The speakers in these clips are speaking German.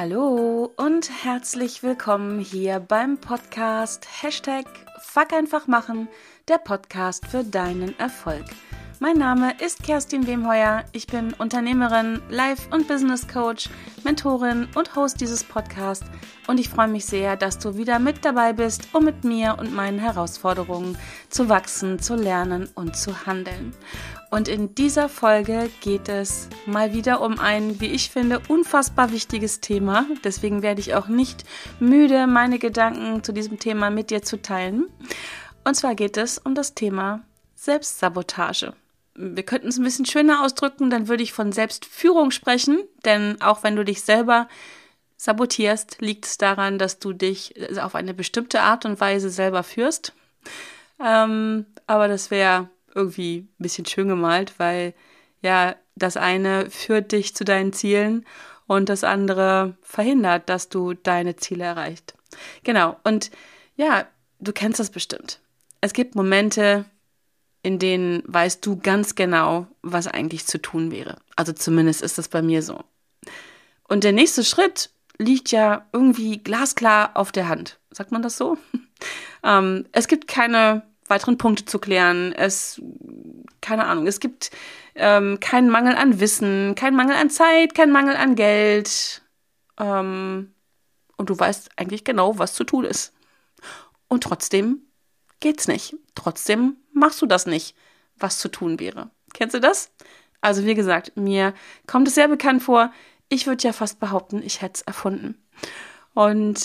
Hallo und herzlich willkommen hier beim Podcast Fuck einfach machen, der Podcast für deinen Erfolg. Mein Name ist Kerstin Wemheuer, ich bin Unternehmerin, Life- und Business Coach, Mentorin und Host dieses Podcasts und ich freue mich sehr, dass du wieder mit dabei bist, um mit mir und meinen Herausforderungen zu wachsen, zu lernen und zu handeln. Und in dieser Folge geht es mal wieder um ein, wie ich finde, unfassbar wichtiges Thema. Deswegen werde ich auch nicht müde, meine Gedanken zu diesem Thema mit dir zu teilen. Und zwar geht es um das Thema Selbstsabotage. Wir könnten es ein bisschen schöner ausdrücken, dann würde ich von Selbstführung sprechen, denn auch wenn du dich selber sabotierst, liegt es daran, dass du dich auf eine bestimmte Art und Weise selber führst. Aber das wäre irgendwie ein bisschen schön gemalt, weil ja, das eine führt dich zu deinen Zielen und das andere verhindert, dass du deine Ziele erreichst. Genau, und ja, du kennst das bestimmt. Es gibt Momente, in denen weißt du ganz genau, was eigentlich zu tun wäre. Also zumindest ist das bei mir so. Und der nächste Schritt liegt ja irgendwie glasklar auf der Hand. Sagt man das so? Es gibt keine weiteren Punkte zu klären. Keine Ahnung, es gibt keinen Mangel an Wissen, keinen Mangel an Zeit, keinen Mangel an Geld. Und du weißt eigentlich genau, was zu tun ist. Und trotzdem geht's nicht. Trotzdem machst du das nicht, was zu tun wäre. Kennst du das? Also wie gesagt, mir kommt es sehr bekannt vor. Ich würde ja fast behaupten, ich hätte es erfunden. Und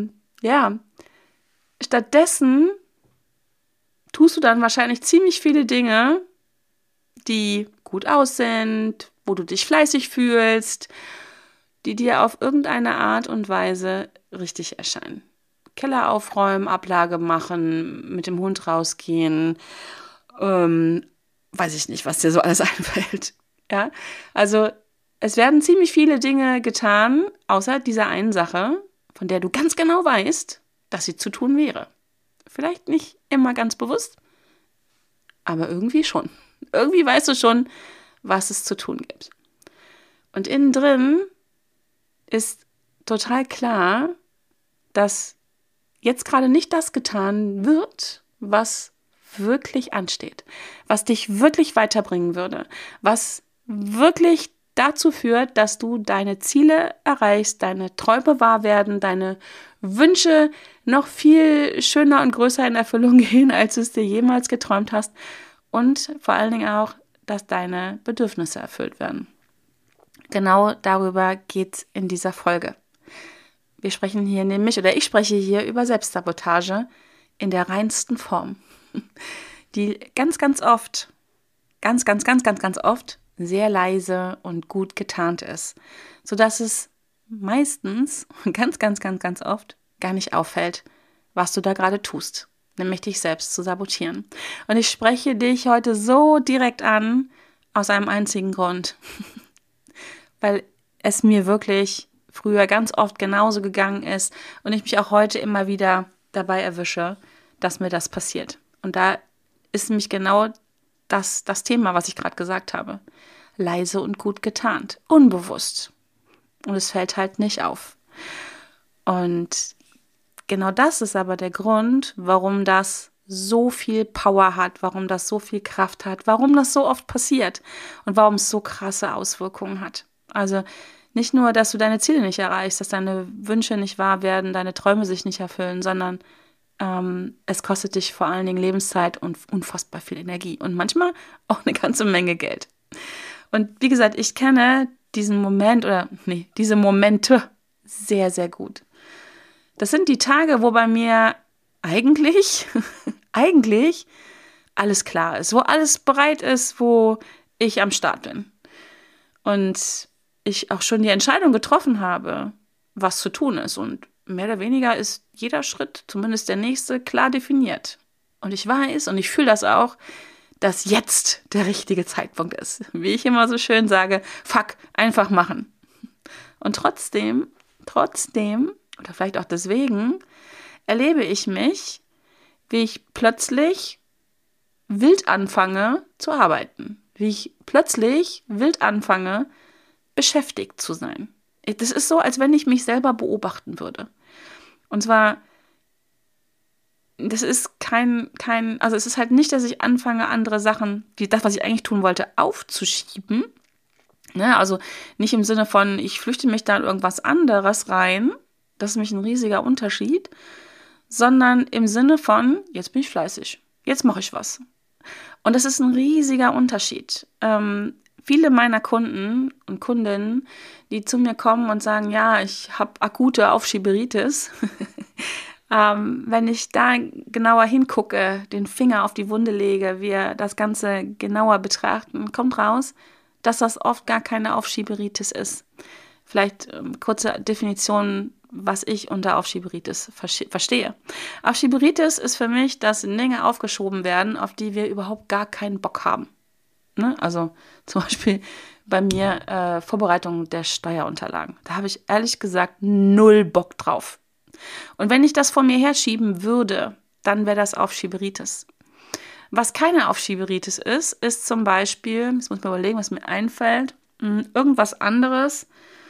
stattdessen tust du dann wahrscheinlich ziemlich viele Dinge, die gut aussehen, wo du dich fleißig fühlst, die dir auf irgendeine Art und Weise richtig erscheinen. Keller aufräumen, Ablage machen, mit dem Hund rausgehen, weiß ich nicht, was dir so alles einfällt. Ja, also es werden ziemlich viele Dinge getan, außer dieser einen Sache, von der du ganz genau weißt, dass sie zu tun wäre. Vielleicht nicht immer ganz bewusst, aber irgendwie schon. Irgendwie weißt du schon, was es zu tun gibt. Und innen drin ist total klar, dass jetzt gerade nicht das getan wird, was wirklich ansteht, was dich wirklich weiterbringen würde, was wirklich dazu führt, dass du deine Ziele erreichst, deine Träume wahr werden, deine Wünsche noch viel schöner und größer in Erfüllung gehen, als du es dir jemals geträumt hast und vor allen Dingen auch, dass deine Bedürfnisse erfüllt werden. Genau darüber geht es in dieser Folge. Ich spreche hier über Selbstsabotage in der reinsten Form, die ganz oft sehr leise und gut getarnt ist, sodass es meistens ganz oft gar nicht auffällt, was du da gerade tust, nämlich dich selbst zu sabotieren. Und ich spreche dich heute so direkt an, aus einem einzigen Grund, weil es mir wirklich früher ganz oft genauso gegangen ist und ich mich auch heute immer wieder dabei erwische, dass mir das passiert. Und da ist nämlich genau das Thema, was ich gerade gesagt habe. Leise und gut getarnt, unbewusst. Und es fällt halt nicht auf. Und genau das ist aber der Grund, warum das so viel Power hat, warum das so viel Kraft hat, warum das so oft passiert und warum es so krasse Auswirkungen hat. Also nicht nur, dass du deine Ziele nicht erreichst, dass deine Wünsche nicht wahr werden, deine Träume sich nicht erfüllen, sondern es kostet dich vor allen Dingen Lebenszeit und unfassbar viel Energie und manchmal auch eine ganze Menge Geld. Und wie gesagt, ich kenne diese Momente sehr, sehr gut. Das sind die Tage, wo bei mir eigentlich alles klar ist, wo alles bereit ist, wo ich am Start bin. Und ich auch schon die Entscheidung getroffen habe, was zu tun ist. Und mehr oder weniger ist jeder Schritt, zumindest der nächste, klar definiert. Und ich weiß und ich fühle das auch, dass jetzt der richtige Zeitpunkt ist. Wie ich immer so schön sage, fuck, einfach machen. Und trotzdem, oder vielleicht auch deswegen, erlebe ich mich, wie ich plötzlich wild anfange zu arbeiten. Wie ich plötzlich wild anfange, beschäftigt zu sein. Das ist so, als wenn ich mich selber beobachten würde. Und zwar, das ist also es ist halt nicht, dass ich anfange, andere Sachen, das, was ich eigentlich tun wollte, aufzuschieben. Ne? Also nicht im Sinne von, ich flüchte mich da in irgendwas anderes rein. Das ist nämlich ein riesiger Unterschied. Sondern im Sinne von, jetzt bin ich fleißig. Jetzt mache ich was. Und das ist ein riesiger Unterschied. Viele meiner Kunden und Kundinnen, die zu mir kommen und sagen, ja, ich habe akute Aufschieberitis, wenn ich da genauer hingucke, den Finger auf die Wunde lege, wir das Ganze genauer betrachten, kommt raus, dass das oft gar keine Aufschieberitis ist. Vielleicht kurze Definition, was ich unter Aufschieberitis verstehe. Aufschieberitis ist für mich, dass Dinge aufgeschoben werden, auf die wir überhaupt gar keinen Bock haben. Ne? Also zum Beispiel bei mir Vorbereitung der Steuerunterlagen. Da habe ich ehrlich gesagt 0 Bock drauf. Und wenn ich das vor mir herschieben würde, dann wäre das Aufschieberitis. Was keine Aufschieberitis ist zum Beispiel, jetzt muss ich mal überlegen, was mir einfällt, irgendwas anderes.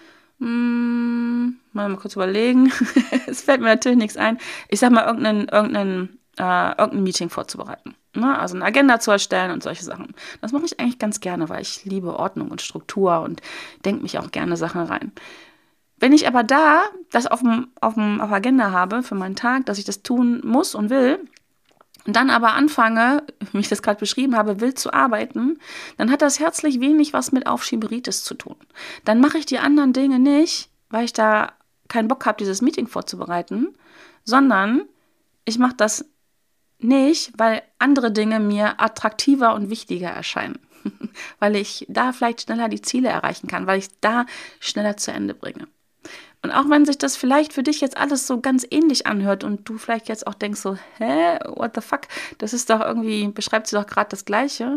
Mal kurz überlegen. Es fällt mir natürlich nichts ein. Ich sag mal, irgendein Meeting vorzubereiten. Ne? Also eine Agenda zu erstellen und solche Sachen. Das mache ich eigentlich ganz gerne, weil ich liebe Ordnung und Struktur und denke mich auch gerne Sachen rein. Wenn ich aber da das auf der Agenda habe für meinen Tag, dass ich das tun muss und will, und dann aber anfange, wie ich das gerade beschrieben habe, wild zu arbeiten, dann hat das herzlich wenig was mit Aufschieberitis zu tun. Dann mache ich die anderen Dinge nicht, weil ich da keinen Bock habe, dieses Meeting vorzubereiten, sondern ich mache das nicht, weil andere Dinge mir attraktiver und wichtiger erscheinen. Weil ich da vielleicht schneller die Ziele erreichen kann, weil ich da schneller zu Ende bringe. Und auch wenn sich das vielleicht für dich jetzt alles so ganz ähnlich anhört und du vielleicht jetzt auch denkst so, what the fuck, das ist doch irgendwie, beschreibt sie doch gerade das Gleiche.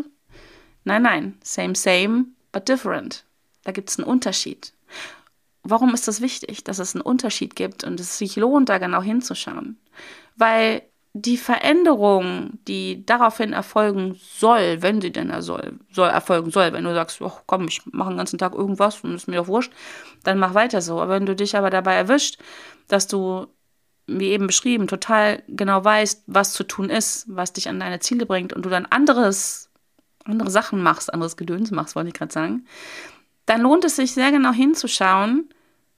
Nein, same, but different. Da gibt es einen Unterschied. Warum ist das wichtig, dass es einen Unterschied gibt und es sich lohnt, da genau hinzuschauen? Weil die Veränderung, die daraufhin erfolgen soll, wenn sie denn erfolgen soll, wenn du sagst, oh, komm, ich mache den ganzen Tag irgendwas und ist mir doch wurscht, dann mach weiter so. Aber wenn du dich aber dabei erwischt, dass du, wie eben beschrieben, total genau weißt, was zu tun ist, was dich an deine Ziele bringt und du dann andere Sachen machst, anderes Gedöns machst, wollte ich gerade sagen, dann lohnt es sich sehr genau hinzuschauen,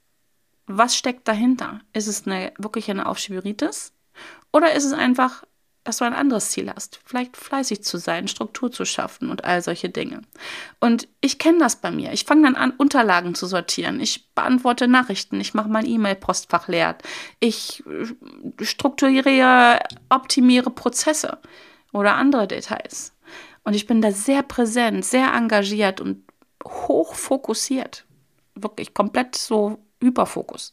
was steckt dahinter. Ist es wirklich eine Aufschieberitis? Oder ist es einfach, dass du ein anderes Ziel hast? Vielleicht fleißig zu sein, Struktur zu schaffen und all solche Dinge. Und ich kenne das bei mir. Ich fange dann an, Unterlagen zu sortieren. Ich beantworte Nachrichten. Ich mache mein E-Mail-Postfach leer. Ich strukturiere, optimiere Prozesse oder andere Details. Und ich bin da sehr präsent, sehr engagiert und hoch fokussiert. Wirklich komplett so Hyperfokus.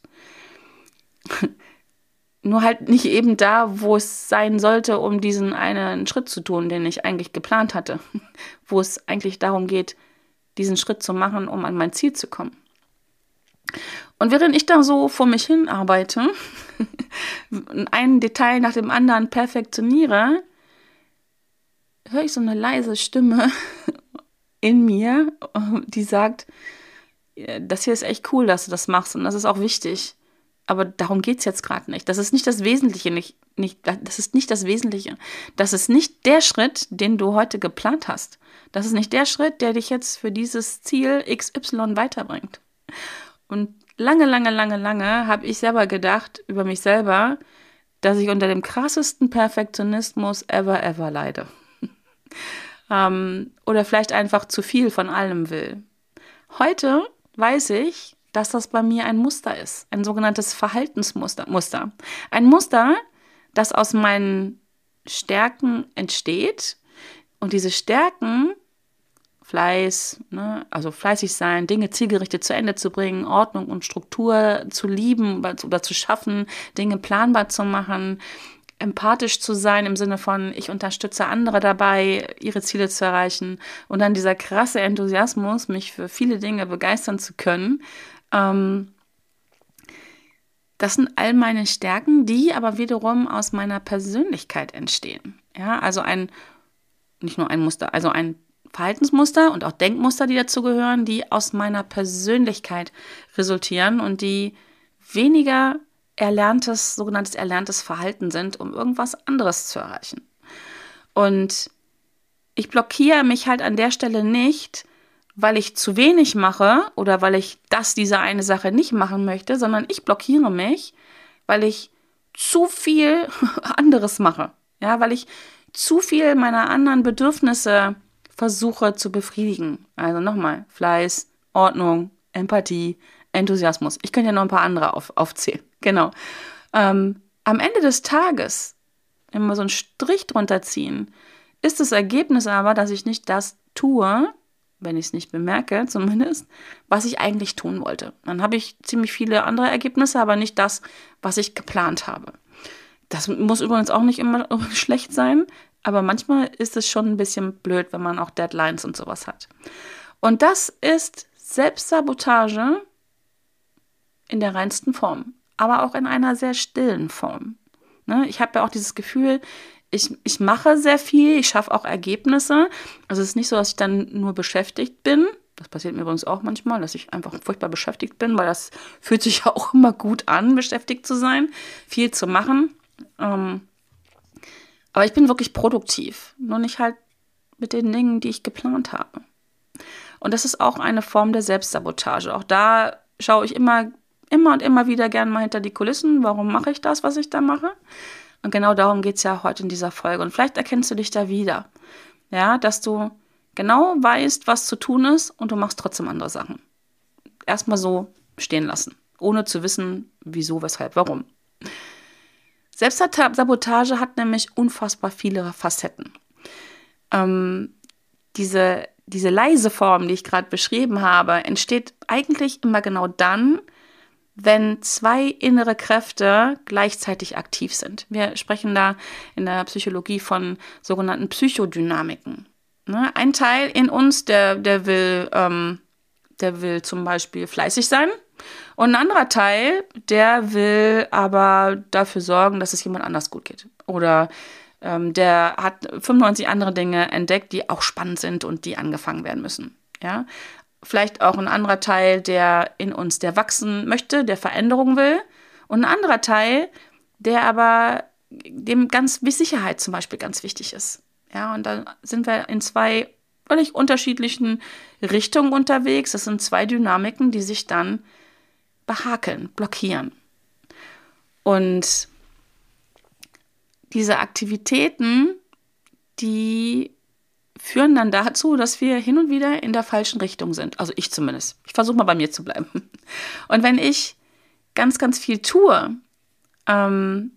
Nur halt nicht eben da, wo es sein sollte, um diesen einen Schritt zu tun, den ich eigentlich geplant hatte. Wo es eigentlich darum geht, diesen Schritt zu machen, um an mein Ziel zu kommen. Und während ich da so vor mich hin arbeite, ein Detail nach dem anderen perfektioniere, höre ich so eine leise Stimme in mir, die sagt, das hier ist echt cool, dass du das machst und das ist auch wichtig. Aber darum geht es jetzt gerade nicht. Das ist nicht das Wesentliche. Das ist nicht das Wesentliche. Das ist nicht der Schritt, den du heute geplant hast. Das ist nicht der Schritt, der dich jetzt für dieses Ziel XY weiterbringt. Und lange habe ich selber gedacht über mich selber, dass ich unter dem krassesten Perfektionismus ever leide. Oder vielleicht einfach zu viel von allem will. Heute weiß ich, dass das bei mir ein Muster ist, ein sogenanntes Verhaltensmuster. Ein Muster, das aus meinen Stärken entsteht. Und diese Stärken, Fleiß, also fleißig sein, Dinge zielgerichtet zu Ende zu bringen, Ordnung und Struktur zu lieben oder zu schaffen, Dinge planbar zu machen, empathisch zu sein im Sinne von, ich unterstütze andere dabei, ihre Ziele zu erreichen und dann dieser krasse Enthusiasmus, mich für viele Dinge begeistern zu können. Das sind all meine Stärken, die aber wiederum aus meiner Persönlichkeit entstehen. Ja, also nicht nur ein Muster, also ein Verhaltensmuster und auch Denkmuster, die dazu gehören, die aus meiner Persönlichkeit resultieren und die weniger sogenanntes erlerntes Verhalten sind, um irgendwas anderes zu erreichen. Und ich blockiere mich halt an der Stelle nicht, weil ich zu wenig mache oder weil ich diese eine Sache nicht machen möchte, sondern ich blockiere mich, weil ich zu viel anderes mache. Ja, weil ich zu viel meiner anderen Bedürfnisse versuche zu befriedigen. Also nochmal, Fleiß, Ordnung, Empathie, Enthusiasmus. Ich könnte ja noch ein paar andere aufzählen. Genau. Am Ende des Tages, wenn wir so einen Strich drunter ziehen, ist das Ergebnis aber, dass ich nicht das tue, wenn ich es nicht bemerke zumindest, was ich eigentlich tun wollte. Dann habe ich ziemlich viele andere Ergebnisse, aber nicht das, was ich geplant habe. Das muss übrigens auch nicht immer schlecht sein, aber manchmal ist es schon ein bisschen blöd, wenn man auch Deadlines und sowas hat. Und das ist Selbstsabotage in der reinsten Form, aber auch in einer sehr stillen Form. Ne? Ich habe ja auch dieses Gefühl, ich mache sehr viel, ich schaffe auch Ergebnisse. Also es ist nicht so, dass ich dann nur beschäftigt bin. Das passiert mir übrigens auch manchmal, dass ich einfach furchtbar beschäftigt bin, weil das fühlt sich ja auch immer gut an, beschäftigt zu sein, viel zu machen. Aber ich bin wirklich produktiv, nur nicht halt mit den Dingen, die ich geplant habe. Und das ist auch eine Form der Selbstsabotage. Auch da schaue ich immer und immer wieder gerne mal hinter die Kulissen. Warum mache ich das, was ich da mache? Und genau darum geht es ja heute in dieser Folge. Und vielleicht erkennst du dich da wieder. Ja, dass du genau weißt, was zu tun ist und du machst trotzdem andere Sachen. Erstmal so stehen lassen, ohne zu wissen, wieso, weshalb, warum. Selbstsabotage hat nämlich unfassbar viele Facetten. Diese leise Form, die ich gerade beschrieben habe, entsteht eigentlich immer genau dann, wenn zwei innere Kräfte gleichzeitig aktiv sind. Wir sprechen da in der Psychologie von sogenannten Psychodynamiken. Ne? Ein Teil in uns, der will zum Beispiel fleißig sein. Und ein anderer Teil, der will aber dafür sorgen, dass es jemand anders gut geht. Oder der hat 95 andere Dinge entdeckt, die auch spannend sind und die angefangen werden müssen. Ja? Vielleicht auch ein anderer Teil, der in uns, der wachsen möchte, der Veränderung will. Und ein anderer Teil, der aber dem wie Sicherheit zum Beispiel ganz wichtig ist. Ja, und dann sind wir in zwei völlig unterschiedlichen Richtungen unterwegs. Das sind zwei Dynamiken, die sich dann behakeln, blockieren. Und diese Aktivitäten, die führen dann dazu, dass wir hin und wieder in der falschen Richtung sind. Also ich zumindest. Ich versuche mal bei mir zu bleiben. Und wenn ich ganz, ganz viel tue, dann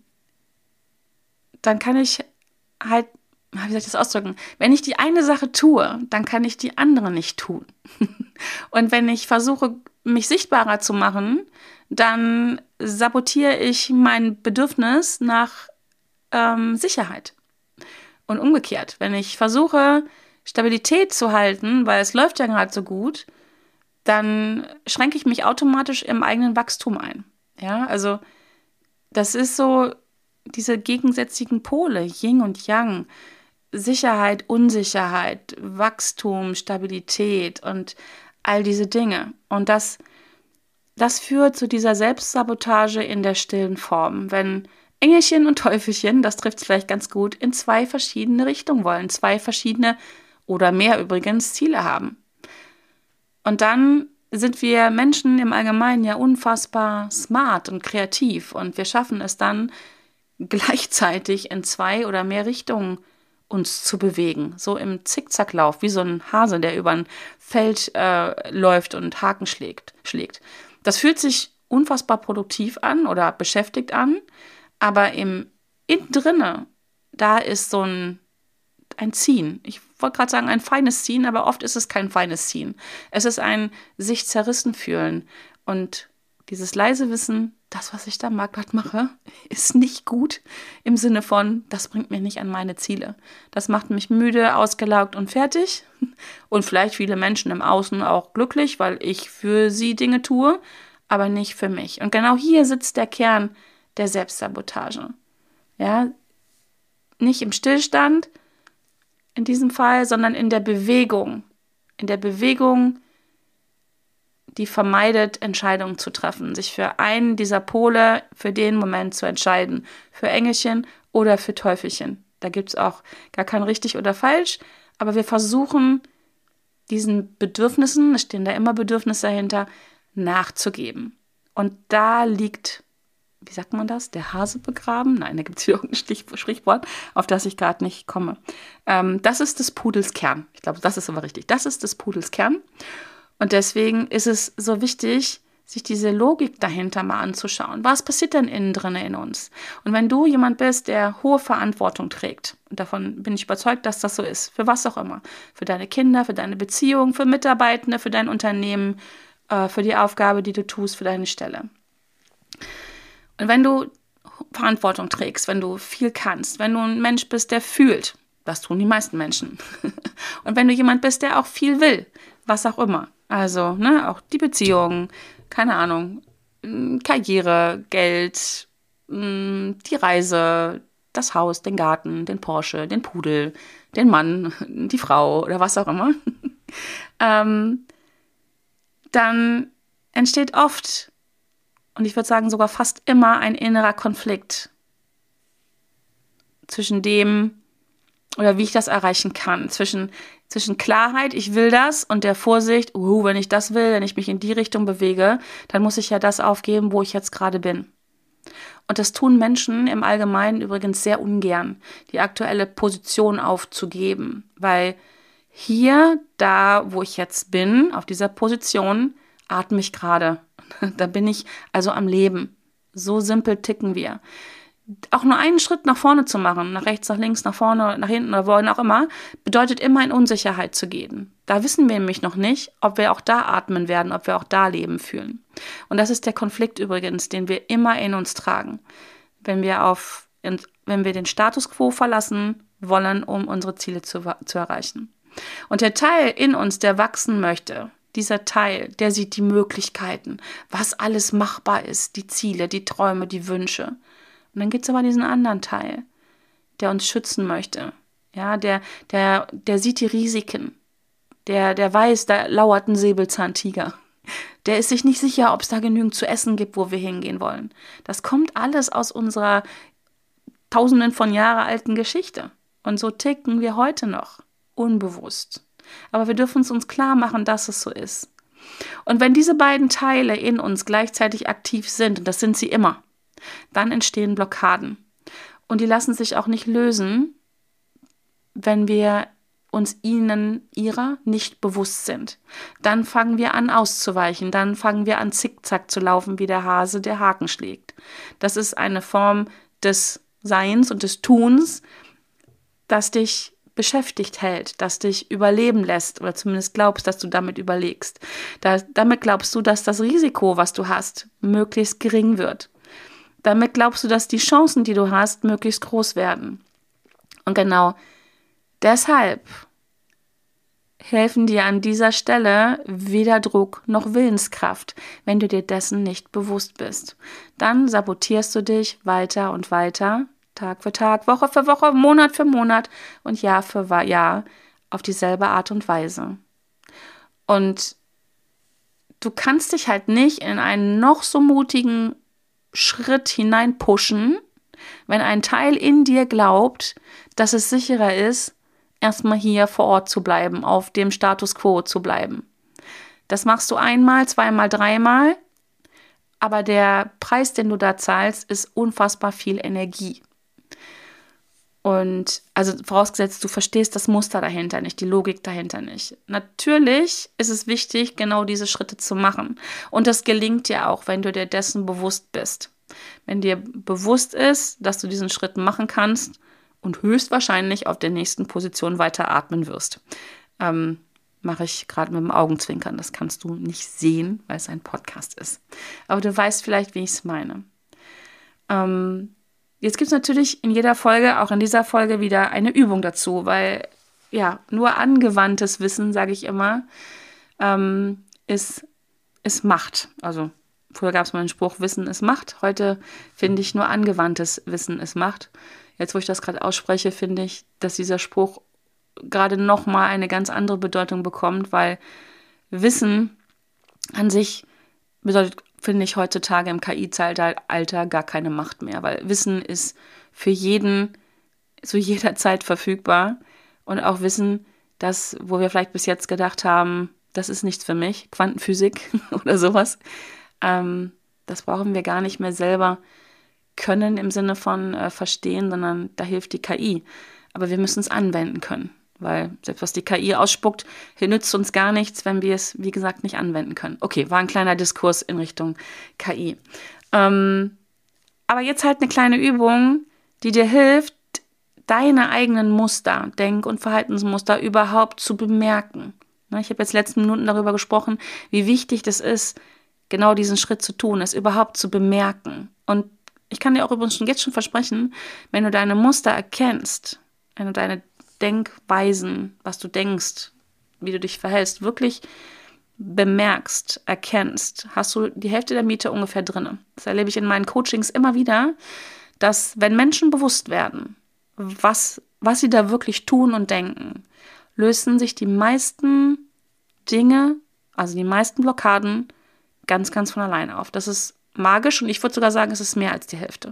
kann ich halt, wie soll ich das ausdrücken? Wenn ich die eine Sache tue, dann kann ich die andere nicht tun. Und wenn ich versuche, mich sichtbarer zu machen, dann sabotiere ich mein Bedürfnis nach Sicherheit. Und umgekehrt, wenn ich versuche, Stabilität zu halten, weil es läuft ja gerade so gut, dann schränke ich mich automatisch im eigenen Wachstum ein. Ja, also das ist so diese gegensätzlichen Pole, Yin und Yang, Sicherheit, Unsicherheit, Wachstum, Stabilität und all diese Dinge. Und das führt zu dieser Selbstsabotage in der stillen Form, wenn Engelchen und Teufelchen, das trifft es vielleicht ganz gut, in zwei verschiedene Richtungen wollen, zwei verschiedene oder mehr übrigens Ziele haben. Und dann sind wir Menschen im Allgemeinen ja unfassbar smart und kreativ und wir schaffen es dann gleichzeitig in zwei oder mehr Richtungen uns zu bewegen, so im Zickzacklauf, wie so ein Hase, der über ein Feld läuft und Haken schlägt. Das fühlt sich unfassbar produktiv an oder beschäftigt an, aber innen drinne, da ist so ein Ziehen. Ich wollte gerade sagen, ein feines Ziehen, aber oft ist es kein feines Ziehen. Es ist ein sich zerrissen fühlen. Und dieses leise Wissen, das, was ich da gerade mache, ist nicht gut im Sinne von, das bringt mich nicht an meine Ziele. Das macht mich müde, ausgelaugt und fertig. Und vielleicht viele Menschen im Außen auch glücklich, weil ich für sie Dinge tue, aber nicht für mich. Und genau hier sitzt der Kern der Selbstsabotage. Ja, nicht im Stillstand, in diesem Fall, sondern in der Bewegung. In der Bewegung, die vermeidet, Entscheidungen zu treffen, sich für einen dieser Pole für den Moment zu entscheiden, für Engelchen oder für Teufelchen. Da gibt es auch gar kein richtig oder falsch, aber wir versuchen, diesen Bedürfnissen, es stehen da immer Bedürfnisse dahinter, nachzugeben. Und da liegt, wie sagt man das, der Hase begraben? Nein, da gibt es hier irgendein Sprichwort, auf das ich gerade nicht komme. Das ist des Pudels Kern. Ich glaube, das ist aber richtig. Das ist des Pudels Kern. Und deswegen ist es so wichtig, sich diese Logik dahinter mal anzuschauen. Was passiert denn innen drin in uns? Und wenn du jemand bist, der hohe Verantwortung trägt, und davon bin ich überzeugt, dass das so ist, für was auch immer, für deine Kinder, für deine Beziehung, für Mitarbeitende, für dein Unternehmen, für die Aufgabe, die du tust, für deine Stelle. Und wenn du Verantwortung trägst, wenn du viel kannst, wenn du ein Mensch bist, der fühlt, das tun die meisten Menschen, und wenn du jemand bist, der auch viel will, was auch immer, also auch die Beziehung, keine Ahnung, Karriere, Geld, die Reise, das Haus, den Garten, den Porsche, den Pudel, den Mann, die Frau oder was auch immer, dann entsteht oft, und ich würde sagen sogar fast immer, ein innerer Konflikt zwischen dem, oder wie ich das erreichen kann, zwischen Klarheit, ich will das, und der Vorsicht, wenn ich das will, wenn ich mich in die Richtung bewege, dann muss ich ja das aufgeben, wo ich jetzt gerade bin. Und das tun Menschen im Allgemeinen übrigens sehr ungern, die aktuelle Position aufzugeben, weil hier, da, wo ich jetzt bin, auf dieser Position, atme ich gerade. Da bin ich also am Leben. So simpel ticken wir. Auch nur einen Schritt nach vorne zu machen, nach rechts, nach links, nach vorne, nach hinten oder wohin auch immer, bedeutet immer in Unsicherheit zu gehen. Da wissen wir nämlich noch nicht, ob wir auch da atmen werden, ob wir auch da Leben fühlen. Und das ist der Konflikt übrigens, den wir immer in uns tragen, wenn wir den Status quo verlassen wollen, um unsere Ziele zu erreichen. Und der Teil in uns, der wachsen möchte, dieser Teil, der sieht die Möglichkeiten, was alles machbar ist, die Ziele, die Träume, die Wünsche. Und dann gibt es aber diesen anderen Teil, der uns schützen möchte. Ja, der sieht die Risiken. Der weiß, da lauert ein Säbelzahntiger. Der ist sich nicht sicher, ob es da genügend zu essen gibt, wo wir hingehen wollen. Das kommt alles aus unserer Tausenden von Jahre alten Geschichte. Und so ticken wir heute noch, unbewusst. Aber wir dürfen es uns klar machen, dass es so ist. Und wenn diese beiden Teile in uns gleichzeitig aktiv sind, und das sind sie immer, dann entstehen Blockaden. Und die lassen sich auch nicht lösen, wenn wir uns ihrer nicht bewusst sind. Dann fangen wir an auszuweichen, dann fangen wir an zickzack zu laufen, wie der Hase, der Haken schlägt. Das ist eine Form des Seins und des Tuns, das dich beschäftigt hält, das dich überleben lässt oder zumindest glaubst, dass du damit überlegst. Damit glaubst du, dass das Risiko, was du hast, möglichst gering wird. Damit glaubst du, dass die Chancen, die du hast, möglichst groß werden. Und genau deshalb helfen dir an dieser Stelle weder Druck noch Willenskraft, wenn du dir dessen nicht bewusst bist. Dann sabotierst du dich weiter und weiter, Tag für Tag, Woche für Woche, Monat für Monat und Jahr für Jahr auf dieselbe Art und Weise. Und du kannst dich halt nicht in einen noch so mutigen Schritt hinein pushen, wenn ein Teil in dir glaubt, dass es sicherer ist, erstmal hier vor Ort zu bleiben, auf dem Status quo zu bleiben. Das machst du einmal, zweimal, dreimal, aber der Preis, den du da zahlst, ist unfassbar viel Energie. Und also vorausgesetzt, du verstehst das Muster dahinter nicht, die Logik dahinter nicht. Natürlich ist es wichtig, genau diese Schritte zu machen. Und das gelingt dir auch, wenn du dir dessen bewusst bist. Wenn dir bewusst ist, dass du diesen Schritt machen kannst und höchstwahrscheinlich auf der nächsten Position weiter atmen wirst. Mache ich gerade mit dem Augenzwinkern. Das kannst du nicht sehen, weil es ein Podcast ist. Aber du weißt vielleicht, wie ich es meine. Jetzt gibt es natürlich in jeder Folge, auch in dieser Folge, wieder eine Übung dazu, weil ja, nur angewandtes Wissen, sage ich immer, ist Macht. Also früher gab es mal den Spruch, Wissen ist Macht. Heute finde ich, nur angewandtes Wissen ist Macht. Jetzt, wo ich das gerade ausspreche, finde ich, dass dieser Spruch gerade nochmal eine ganz andere Bedeutung bekommt, weil Wissen an sich bedeutet, finde ich, heutzutage im KI-Zeitalter gar keine Macht mehr, weil Wissen ist für jeden zu jeder Zeit verfügbar und auch Wissen, dass, wo wir vielleicht bis jetzt gedacht haben, das ist nichts für mich, Quantenphysik oder sowas, das brauchen wir gar nicht mehr selber können im Sinne von verstehen, sondern da hilft die KI. Aber wir müssen es anwenden können, weil selbst was die KI ausspuckt, nützt uns gar nichts, wenn wir es, wie gesagt, nicht anwenden können. Okay, war ein kleiner Diskurs in Richtung KI. Aber jetzt halt eine kleine Übung, die dir hilft, deine eigenen Muster, Denk- und Verhaltensmuster überhaupt zu bemerken. Ich habe jetzt letzten Minuten darüber gesprochen, wie wichtig das ist, genau diesen Schritt zu tun, es überhaupt zu bemerken. Und ich kann dir auch übrigens jetzt schon versprechen, wenn du deine Muster erkennst, wenn du deine Denkweisen, was du denkst, wie du dich verhältst, wirklich bemerkst, erkennst, hast du die Hälfte der Miete ungefähr drin. Das erlebe ich in meinen Coachings immer wieder, dass wenn Menschen bewusst werden, was sie da wirklich tun und denken, lösen sich die meisten Dinge, also die meisten Blockaden, ganz, ganz von alleine auf. Das ist magisch und ich würde sogar sagen, es ist mehr als die Hälfte.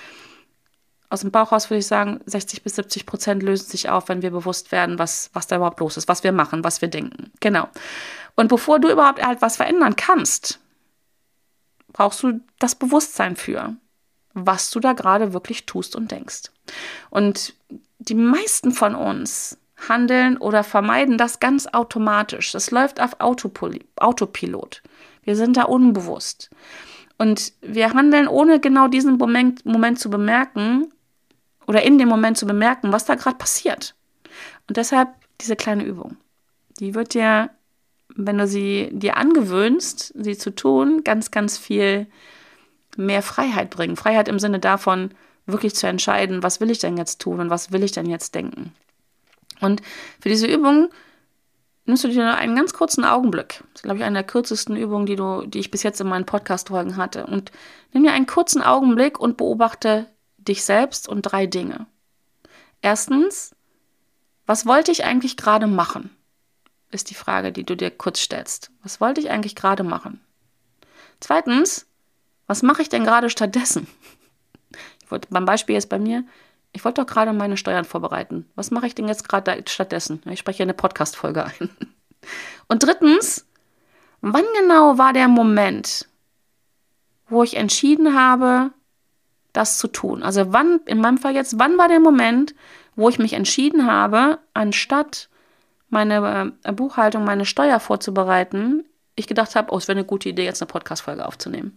Aus dem Bauch raus würde ich sagen, 60-70% lösen sich auf, wenn wir bewusst werden, was da überhaupt los ist, was wir machen, was wir denken. Genau. Und bevor du überhaupt halt was verändern kannst, brauchst du das Bewusstsein für, was du da gerade wirklich tust und denkst. Und die meisten von uns handeln oder vermeiden das ganz automatisch. Das läuft auf Autopilot. Wir sind da unbewusst. Und wir handeln, ohne genau diesen Moment zu bemerken oder in dem Moment zu bemerken, was da gerade passiert. Und deshalb diese kleine Übung. Die wird dir, wenn du sie dir angewöhnst, sie zu tun, ganz, ganz viel mehr Freiheit bringen. Freiheit im Sinne davon, wirklich zu entscheiden, was will ich denn jetzt tun und was will ich denn jetzt denken. Und für diese Übung nimmst du dir nur einen ganz kurzen Augenblick. Das ist, glaube ich, eine der kürzesten Übungen, die ich bis jetzt in meinen Podcast-Folgen hatte. Und nimm dir einen kurzen Augenblick und beobachte dich selbst und 3 Dinge. Erstens, was wollte ich eigentlich gerade machen? Ist die Frage, die du dir kurz stellst. Was wollte ich eigentlich gerade machen? Zweitens, was mache ich denn gerade stattdessen? Beim Beispiel jetzt bei mir, ich wollte doch gerade meine Steuern vorbereiten. Was mache ich denn jetzt gerade stattdessen? Ich spreche eine Podcast-Folge ein. Und drittens, wann genau war der Moment, wo ich entschieden habe, das zu tun? Also wann, in meinem Fall jetzt, wann war der Moment, wo ich mich entschieden habe, anstatt meine Buchhaltung, meine Steuer vorzubereiten, ich gedacht habe, es wäre eine gute Idee, jetzt eine Podcast-Folge aufzunehmen.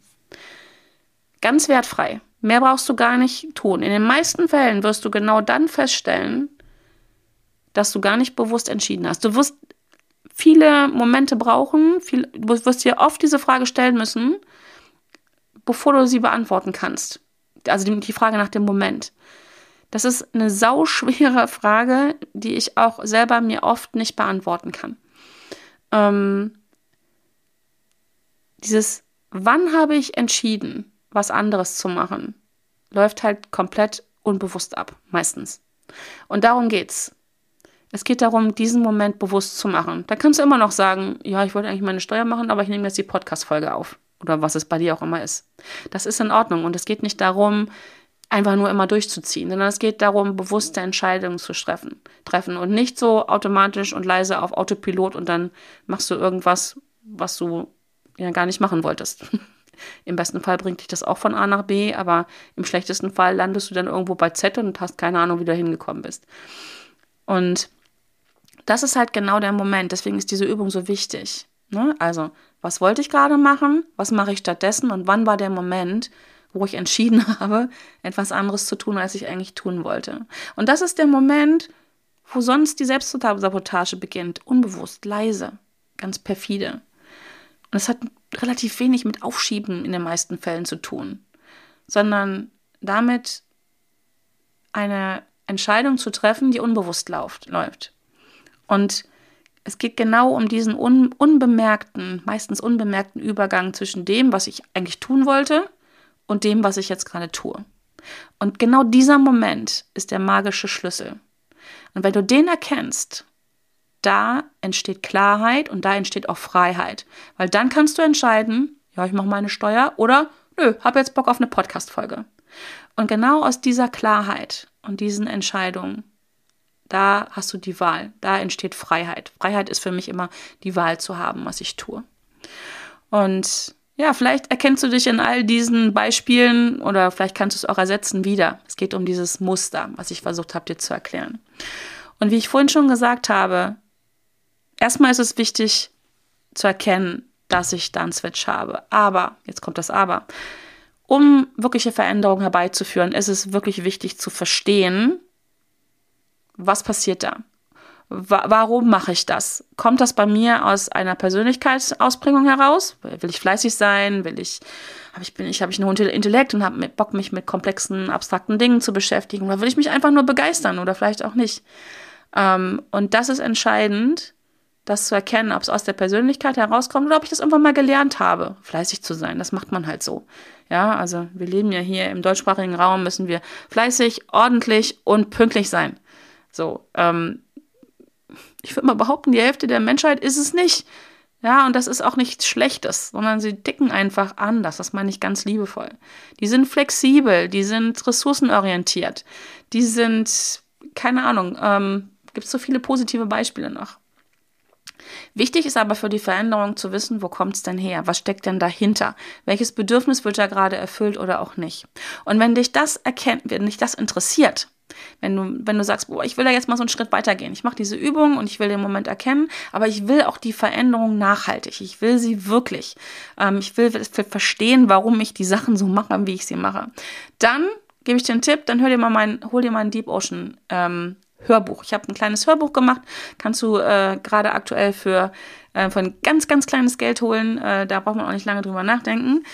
Ganz wertfrei. Mehr brauchst du gar nicht tun. In den meisten Fällen wirst du genau dann feststellen, dass du gar nicht bewusst entschieden hast. Du wirst viele Momente brauchen, du wirst dir oft diese Frage stellen müssen, bevor du sie beantworten kannst. Also die Frage nach dem Moment. Das ist eine sauschwere Frage, die ich auch selber mir oft nicht beantworten kann. Wann habe ich entschieden, was anderes zu machen, läuft halt komplett unbewusst ab, meistens. Und darum geht's. Es geht darum, diesen Moment bewusst zu machen. Da kannst du immer noch sagen, ja, ich wollte eigentlich meine Steuer machen, aber ich nehme jetzt die Podcast-Folge auf. Oder was es bei dir auch immer ist. Das ist in Ordnung. Und es geht nicht darum, einfach nur immer durchzuziehen, sondern es geht darum, bewusste Entscheidungen zu treffen und nicht so automatisch und leise auf Autopilot und dann machst du irgendwas, was du ja gar nicht machen wolltest. Im besten Fall bringt dich das auch von A nach B, aber im schlechtesten Fall landest du dann irgendwo bei Z und hast keine Ahnung, wie du hingekommen bist. Und das ist halt genau der Moment, deswegen ist diese Übung so wichtig. Ne? Also, was wollte ich gerade machen? Was mache ich stattdessen? Und wann war der Moment, wo ich entschieden habe, etwas anderes zu tun, als ich eigentlich tun wollte? Und das ist der Moment, wo sonst die Selbstsabotage beginnt. Unbewusst, leise, ganz perfide. Und es hat relativ wenig mit Aufschieben in den meisten Fällen zu tun, sondern damit eine Entscheidung zu treffen, die unbewusst läuft. Und es geht genau um diesen meistens unbemerkten Übergang zwischen dem, was ich eigentlich tun wollte und dem, was ich jetzt gerade tue. Und genau dieser Moment ist der magische Schlüssel. Und wenn du den erkennst, da entsteht Klarheit und da entsteht auch Freiheit. Weil dann kannst du entscheiden, ja, ich mache meine Steuer oder nö, habe jetzt Bock auf eine Podcast-Folge. Und genau aus dieser Klarheit und diesen Entscheidungen, da hast du die Wahl, da entsteht Freiheit. Freiheit ist für mich immer die Wahl zu haben, was ich tue. Und ja, vielleicht erkennst du dich in all diesen Beispielen oder vielleicht kannst du es auch ersetzen wieder. Es geht um dieses Muster, was ich versucht habe, dir zu erklären. Und wie ich vorhin schon gesagt habe, erstmal ist es wichtig zu erkennen, dass ich da einen Switch habe. Aber, jetzt kommt das Aber, um wirkliche Veränderungen herbeizuführen, ist es wirklich wichtig zu verstehen, was passiert da. Warum mache ich das? Kommt das bei mir aus einer Persönlichkeitsausprägung heraus? Will ich fleißig sein? Habe ich einen hohen Intellekt und habe Bock, mich mit komplexen, abstrakten Dingen zu beschäftigen? Oder will ich mich einfach nur begeistern oder vielleicht auch nicht? Und das ist entscheidend, das zu erkennen, ob es aus der Persönlichkeit herauskommt oder ob ich das irgendwann mal gelernt habe, fleißig zu sein. Das macht man halt so. Ja, also wir leben ja hier im deutschsprachigen Raum, müssen wir fleißig, ordentlich und pünktlich sein. So, ich würde mal behaupten, die Hälfte der Menschheit ist es nicht. Ja, und das ist auch nichts Schlechtes, sondern sie ticken einfach anders. Das meine ich ganz liebevoll. Die sind flexibel, die sind ressourcenorientiert, die sind, keine Ahnung, gibt es so viele positive Beispiele noch. Wichtig ist aber für die Veränderung zu wissen, wo kommt es denn her? Was steckt denn dahinter? Welches Bedürfnis wird da gerade erfüllt oder auch nicht? Und wenn dich das wenn dich das interessiert, wenn du sagst, boah, ich will da jetzt mal so einen Schritt weitergehen. Ich mache diese Übung und ich will den Moment erkennen, aber ich will auch die Veränderung nachhaltig. Ich will sie wirklich. Ich will verstehen, warum ich die Sachen so mache, wie ich sie mache. Dann gebe ich dir einen Tipp, dann hol dir mal ein Deep Ocean Hörbuch. Ich habe ein kleines Hörbuch gemacht, kannst du gerade aktuell für ein ganz, ganz kleines Geld holen. Da braucht man auch nicht lange drüber nachdenken.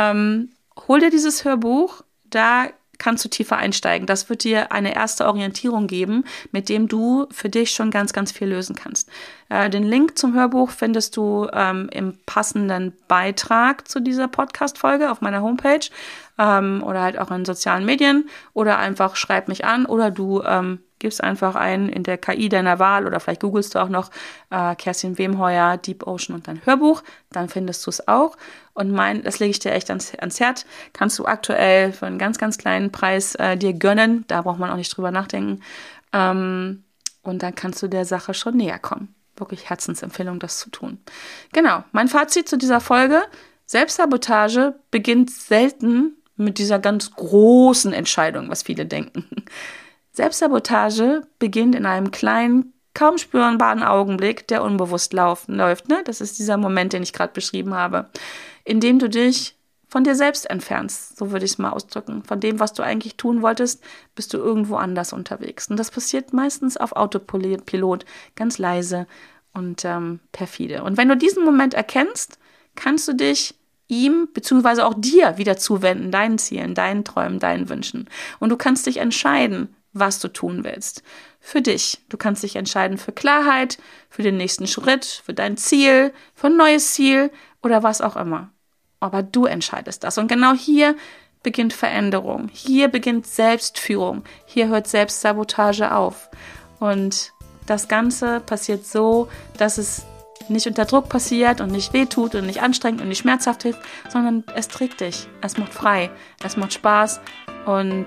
Hol dir dieses Hörbuch, da kannst du tiefer einsteigen. Das wird dir eine erste Orientierung geben, mit dem du für dich schon ganz, ganz viel lösen kannst. Den Link zum Hörbuch findest du im passenden Beitrag zu dieser Podcast-Folge auf meiner Homepage oder halt auch in sozialen Medien oder einfach schreib mich an oder du gibst einfach ein in der KI deiner Wahl oder vielleicht googelst du auch noch Kerstin Wemheuer, Deep Ocean und dann Hörbuch, dann findest du es auch. Und das lege ich dir echt ans Herz, kannst du aktuell für einen ganz, ganz kleinen Preis dir gönnen, da braucht man auch nicht drüber nachdenken. Und dann kannst du der Sache schon näher kommen. Wirklich Herzensempfehlung, das zu tun. Genau, mein Fazit zu dieser Folge, Selbstsabotage beginnt selten mit dieser ganz großen Entscheidung, was viele denken. Selbstsabotage beginnt in einem kleinen, kaum spürbaren Augenblick, der unbewusst läuft. Ne? Das ist dieser Moment, den ich gerade beschrieben habe, in dem du dich von dir selbst entfernst, so würde ich es mal ausdrücken. Von dem, was du eigentlich tun wolltest, bist du irgendwo anders unterwegs. Und das passiert meistens auf Autopilot, ganz leise und perfide. Und wenn du diesen Moment erkennst, kannst du dich ihm bzw. auch dir wieder zuwenden, deinen Zielen, deinen Träumen, deinen Wünschen. Und du kannst dich entscheiden, was du tun willst. Für dich. Du kannst dich entscheiden für Klarheit, für den nächsten Schritt, für dein Ziel, für ein neues Ziel oder was auch immer. Aber du entscheidest das. Und genau hier beginnt Veränderung. Hier beginnt Selbstführung. Hier hört Selbstsabotage auf. Und das Ganze passiert so, dass es nicht unter Druck passiert und nicht wehtut und nicht anstrengend und nicht schmerzhaft ist, sondern es trägt dich. Es macht frei. Es macht Spaß. Und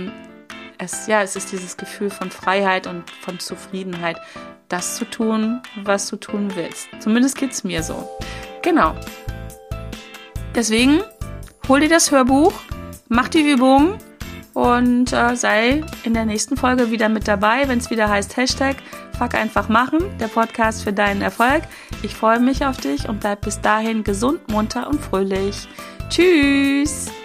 es ist dieses Gefühl von Freiheit und von Zufriedenheit, das zu tun, was du tun willst. Zumindest geht es mir so. Genau. Deswegen hol dir das Hörbuch, mach die Übung und sei in der nächsten Folge wieder mit dabei, wenn es wieder heißt Fuck einfach machen, der Podcast für deinen Erfolg. Ich freue mich auf dich und bleib bis dahin gesund, munter und fröhlich. Tschüss!